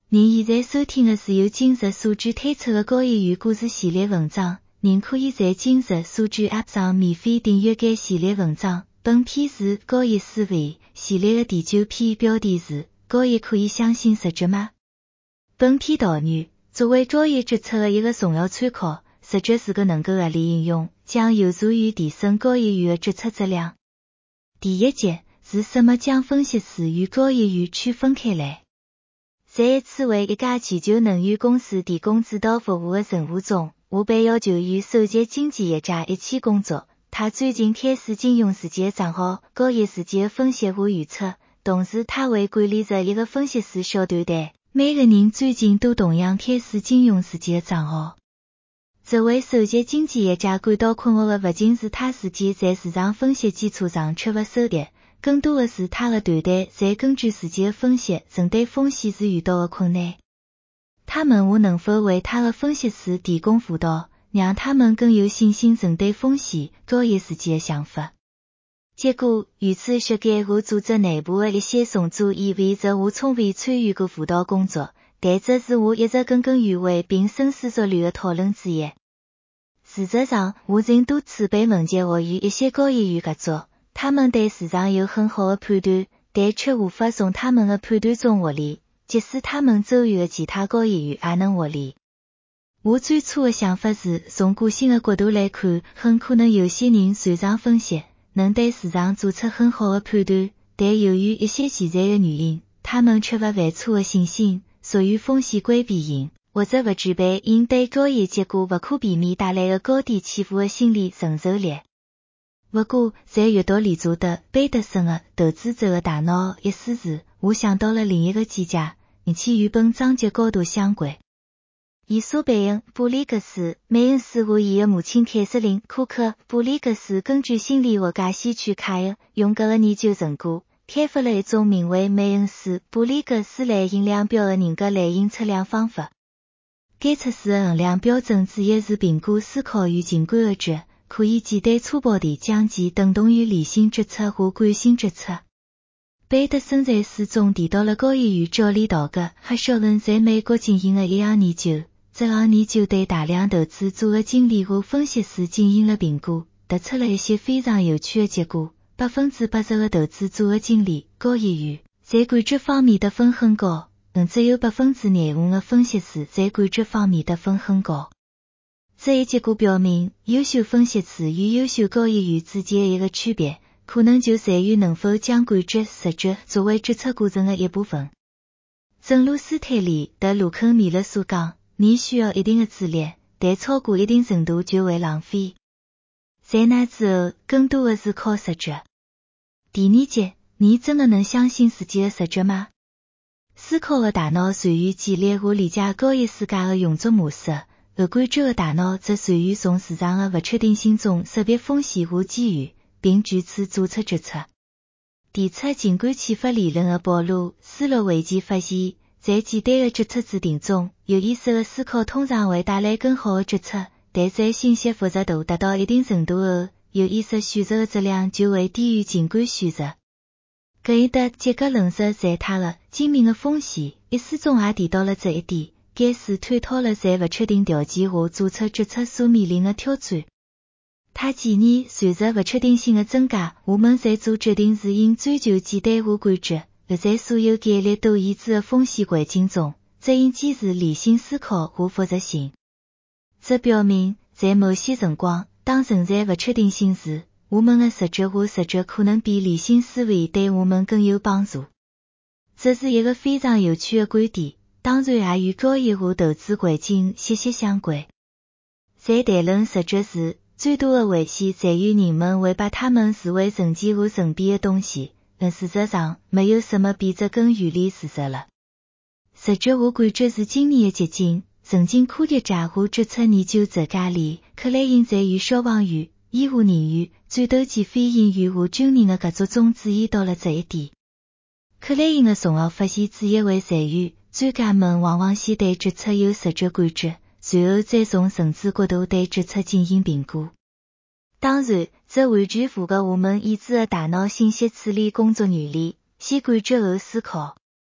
您现在收听的是由今日所知推出的高一语故事系列文章，您可以在今日所知 App 上免费订阅该系列文章。本篇是高一思维系列的第9篇，标题是高一可以相信实质吗？本篇导语，作为高一决策的一个重要参考，实质是个能够合理应用，将有助于提升高一语的决策质量。第一节是什么将分析师与高一语区分开来？在一次为一家全球能源公司提供指导服务的任务中，我被要求与首席经济学家一起工作。他最近开始金融世界账号高一世界的分析和预测，同时他为管理着一个分析师小团队。每个人最近都同样开始金融世界的账号。这位首席经济学家感到困惑的不仅是他自己在市场分析基础上缺乏收益，更多的是他的团队在根据自己的分析针对风险时遇到的困难。他问我能否为他的分析师提供辅导，让他们更有信心针对风险高一世界的想法。结果，与此学界和组织内部的一些重组意味着我从未参与过辅导工作，但这是我一直耿耿于怀并深思熟虑的讨论之一。事实上，我曾多次被问及我与一些高一语合作，他们对市场有很好的判断，但却无法从他们的判断中获利，即使他们周围的其他高一语也能获利。我最初的想法是，从个性的角度来看，很可能有些人擅长分析，能对市场做出很好的判断，但由于一些潜在的原因，他们缺乏犯错的信心，属于风险规避型，或者不具备应对高一结果不可避免带来的高低起伏的心理承受力。不过，在阅读理查德·贝德森的《投资者的大脑》一书时，我想到了另一个见解，而且与本章节高度相关。伊索贝恩·布里格斯、梅恩斯和伊的母亲凯瑟琳·库克·布里格斯根据心理学家希区凯恩·荣格的研究成果，开发了一种名为梅恩斯·布里格斯类型量表的人格类型测量方法。该测试的衡量标准之一是评估思考与情感的值，可以简单粗暴地将其等同于理性决策和感性决策。贝德森在书中提到了高一与教练道格和小伦在美国进行了一项研究，这项研究对大量投资组合经理和分析师进行了评估，得出了一些非常有趣的结果。80%的投资组合经理高一语在感觉方面得分很高，只有25%的分析师在感觉方面得分很高。这一结果表明，优秀分析师与优秀高一语之间的一个区别，可能就在于能否将感觉实质作为决策过程的一部分。正如斯泰利·德鲁肯米勒所讲，你需要一定的智力，但超过一定程度就会浪费。在那之后，更多的是靠实觉。第二节，你真的能相信自己的实觉吗？思考的大脑善于建立和理解高一世界的运作模式，而感觉的大脑则善于从市场的不确定性中识别风险和机遇，并据此做出决策。提出情感启发理论的保罗·斯洛维奇发现，在简单的决策制定中，有意识的思考通常会带来更好的决策，但在信息复杂度达到一定程度后，有意识选择的质量就会低于情感选择。格伊德·杰克论述在他的《精明的风险》一书中也提到了这一点。该书探讨了在不确定条件下做出决策所面临的挑战。他建议，随着不确定性的增加，我们在做决定时应追求简单和感觉，而在所有概率都已知的风险环境中，则应坚持理性思考和复杂性。这表明，在某些情况，当存在不确定性时，我们的直觉和实觉可能比理性思维对我们更有帮助。这是一个非常有趣的观点，当然也与高一和投资环境息息相关。在谈论实觉时，最多的危险在于人们会把它们视为神奇和神秘的东西，而事实上，没有什么比这更远离事实了。实觉和感觉是精密的结晶，神经科学家和决策研究专家里，克莱因在与消防员、医护人员、战斗机飞行员和军人的合作中注意到了这一点。克莱因的重要发现之一为在于，专家们往往先对决策有实觉感觉，随后再从神智角度对决策进行评估。当然，这完全符合我们已知的大脑信息处理工作原理，先感觉后思考。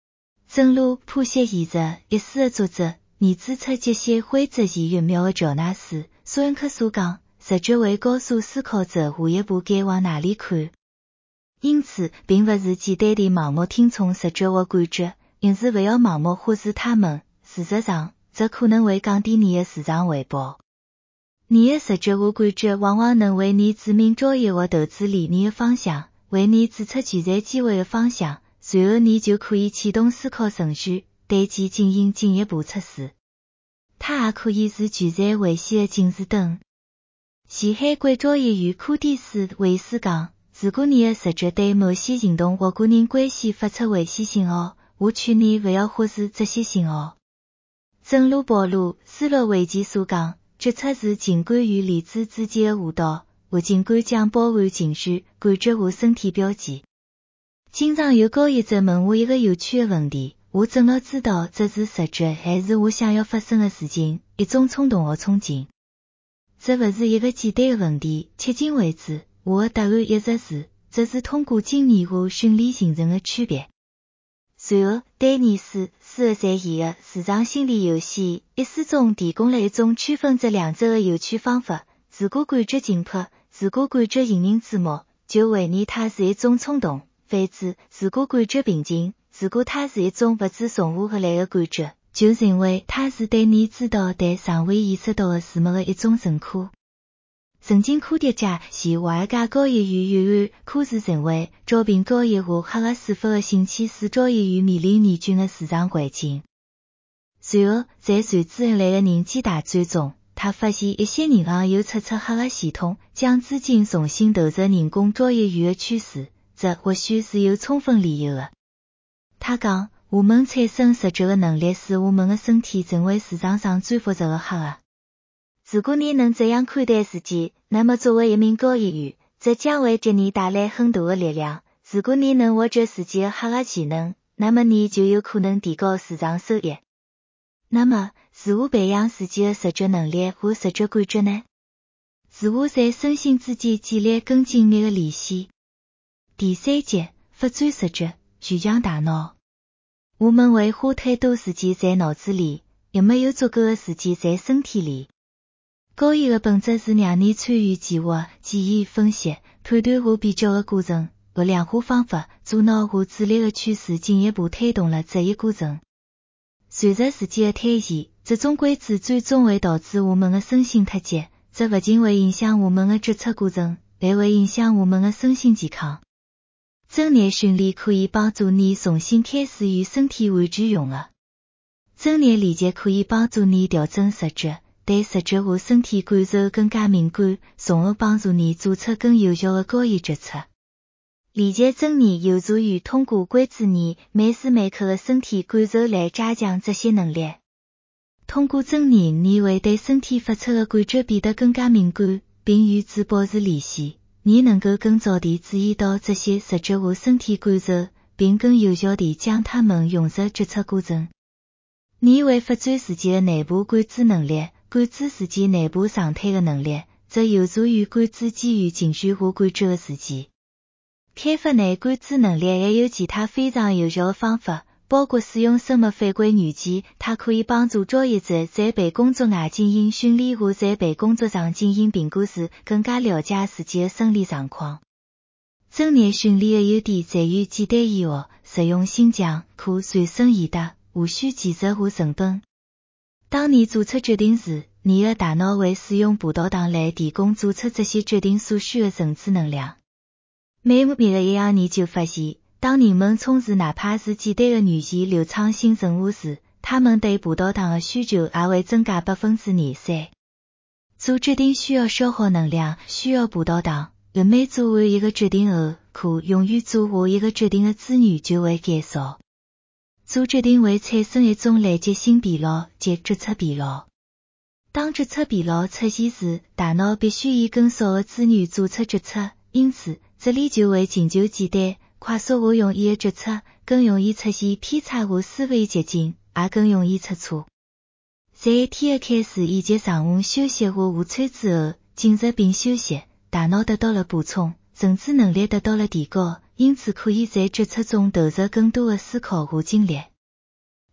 正如谱写现实意思的作者，你指出这些规则以越妙的赵纳斯，索恩克所讲，实际为告诉思考者下一步该往哪里看。因此，并不是简单地盲目听从实际的感觉，而是不要盲目忽视它们。事实上，这可能会降低你的市场回报。你的实际和感觉往往能为你指明专业的投资理念的方向，为你指出潜在机会的方向。随后你就可以启动思考程序，对其进行进一步测试。它也可以是具在危险的警示灯。前海国专业员库蒂斯·韦斯讲，如果你的直觉对某些行动或个人关系发出危险信号，我劝你不要忽视这些信号。正如保罗·斯洛维奇所讲，决策是情感与理智之间的舞蹈，或情感将包含情绪、感觉和身体标记。经常有交易者问我一个有趣的问题，我怎么知道这是直觉还是我想要发生的事情，一种冲动和憧憬？这不是一个简单的问题，迄今为止，我的答案一直是，这是通过经验和训练形成的区别。随后，丹尼斯在伊的市场心理游戏一书中提供了一种区分这两者的有趣方法。如果感觉紧迫，如果感觉引人注目，就为你它是一种冲动。反之，如果感觉平静，如果它是一种不知从何而来的感觉，就认为它是对你知道但尚未意识到的事物的一种认可。曾经科学家是华尔街交易员约翰·科斯认为，招聘交易和黑客司法的兴起使交易员面临严峻的市场环境。随后，在随之而来的人机大战中，他发现一些银行又测出黑客系统将资金重新投入人工交易员的趋势。这或许是有充分理由的。他讲，我们产生直觉的能力使我们的身体成为市场上最复杂的黑客。如果你能这样看待自己，那么作为一名交易员，这将会给你带来很大的力量。如果你能挖掘自己的黑客技能，那么你就有可能提高市场收益。那么，如何培养自己的直觉能力和直觉感觉呢？如何在身心之间建立更紧密的联系？第三节，发展直觉，强强大脑。我们会花太多时间在脑子里，也没有足够的时间在身体里。交易的本质是让你参与计划、记忆、分析、判断和比较的过程。而量化方法、左脑和智力的趋势进一步推动了这一过程。随着时间的推移，这种规制最终会导致我们的身心脱节，这不仅会影响我们的决策过程，还会影响我们的身心健康。正念训练可以帮助你重新开始与身体完全融合。正念练习可以帮助你调整直觉，对直觉和身体感受更加敏感，从而帮助你做出更有效的交易决策。练习正念有助于通过关注你每时每刻的身体感受来加强这些能力。通过正念，你会对身体发出的感觉变得更加敏感，并与之保持联系。你能够更早地注意到这些直觉和身体感受，并更有效地将它们融入决策过程。你会发展自己的内部感知能力，感知自己内部状态的能力，这有助于感知基于情绪和感觉的事件。开发内感知能力还有其他非常有效的方法，包括使用生物反馈软件，它可以帮助交易者在被工作外进行训练或在被工作上进行评估时更加了解自己的生理状况。正念训练的优点在于简单易学，实用性强，可随身携带，无需技术和成本。当你做出决定时，你的大脑会使用葡萄糖来提供做出这些决定所需的认知能量。每每的一样，你就发现，当人们从事哪怕是简单的语言流畅性任务时，他们对葡萄糖的需求也会增加23%。做决定需要消耗能量，需要葡萄糖，而每做完一个决定后，可用于做下一个决定的资源就会减少。做决定会产生一种累积性疲劳，即决策疲劳。当决策疲劳出现时，大脑必须以更少的资源做出决策，因此这里就会寻求简单、快速和容易的决策，更容易出现偏差和思维捷径，也更容易出错。在一天的开始以及上午休息或午餐之后，进食并休息，大脑得到了补充，认知能力得到了提高，因此可以在决策中投入更多的思考和精力。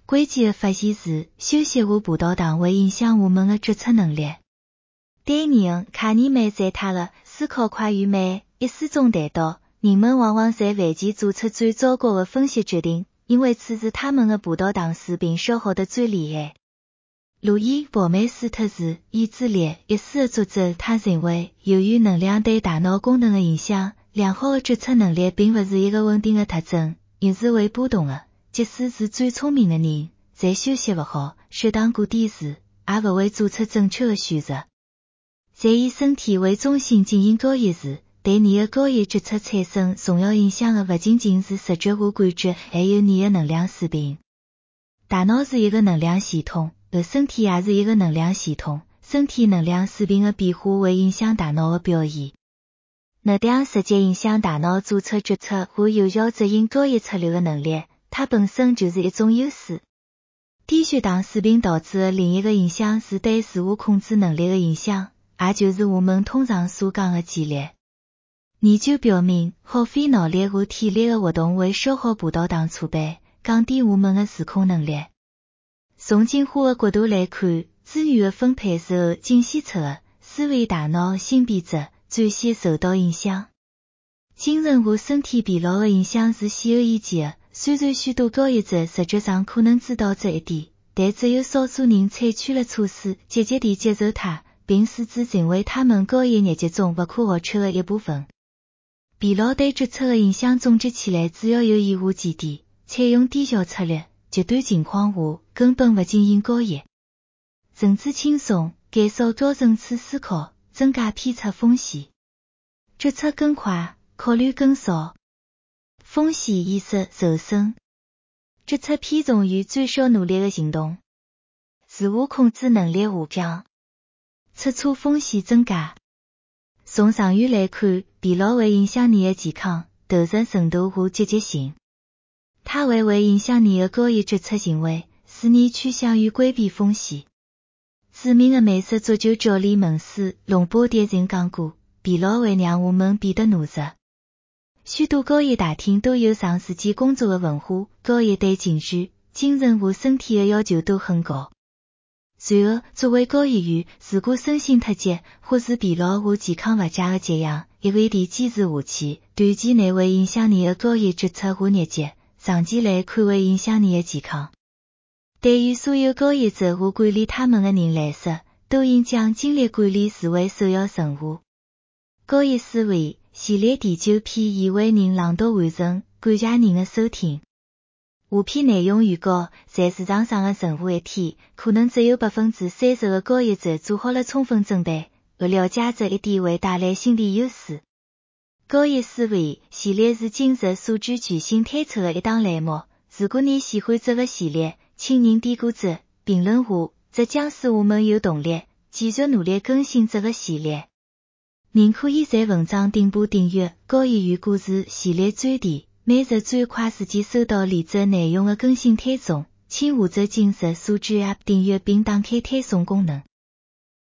关键的发现是休息下葡萄糖会影响我们的决策能力。第二，卡尼曼赞他了思考快与慢，意思中谈到，人们往往在晚期做出最糟糕的分析决定，因为此时他们的葡萄糖水平消耗得最厉害。路易·鲍曼斯特是意志力一书的作者，他认为，由于能量对大脑功能的影响，良好的决策能力并不是一个稳定的特征，而是会波动的。即使是最聪明的人，在休息不好、血糖过低时，也不会做出正确的选择。在以身体为中心进行交易时，对你的交易决策产生重要影响的不仅仅是视觉和感觉，还有你的能量水平。大脑是一个能量系统，而身体也是一个能量系统，身体能量水平的变化会影响大脑的表现。能量直接影响大脑做出决策和有效执行交易策略的能力，它本身就是一种优势。低血糖水平导致的另一个影响是对自我控制能力的影响，也就是我们通常所讲的肌力。研究表明，耗费脑力和体力的活动会消耗葡萄糖储备，降低我们的自控能力。从进化的角度来看，资源的分配受精细出的，思维大脑新变质最先受到影响。精神和身体疲劳的影响是显而易见的，虽然许多交易者实际上可能知道这一点，但只有少数人采取了措施，积极地接受它，并使之成为他们交易日记中不可或缺的一部分。疲劳对决策的影响总结起来主要有以下几点：采用低效策略，极端情况下根本不进行交易；认知轻松，减少高层次思考，增加偏差风险；决策更快，考虑更少；风险意识受损，决策偏重于最小努力的行动；自我控制能力下降，出错风险增加。从长远来看，疲劳会影响你的健康、投入程度和积极性。它还会影响你的交易决策行为，使你趋向于规避风险。著名的美式足球教练蒙斯·隆波迪曾讲过，疲劳会让我们变得懦弱。许多交易大厅都有长时间工作的文化，交易对情绪、精神和身体的要求都很高。随后，作为交易员，如果身心脱节，或是疲劳和健康不佳的迹象，一味地坚持下去，短期内会影响你的交易决策和日记，长期来看会影响你的健康。对于所有交易者和管理他们的人来说，都应将精力管理视为首要任务。交易思维系列第9篇已为您朗读完成，感谢您的收听。下篇内容预告，在市场上的任何一天，可能只有 30% 的交易者做好了充分准备，而了解这一点会带来心理优势。交易思维系列是今日数据巨星推出的一档栏目，如果你喜欢这个系列，请您点个赞，评论下，这将使我们有动力，继续努力更新这个系列。您可以在文章顶部订阅交易员故事系列专题，每日最快时间收到连载内容的更新推送，请下载今日数据 App 订阅并打开推送功能。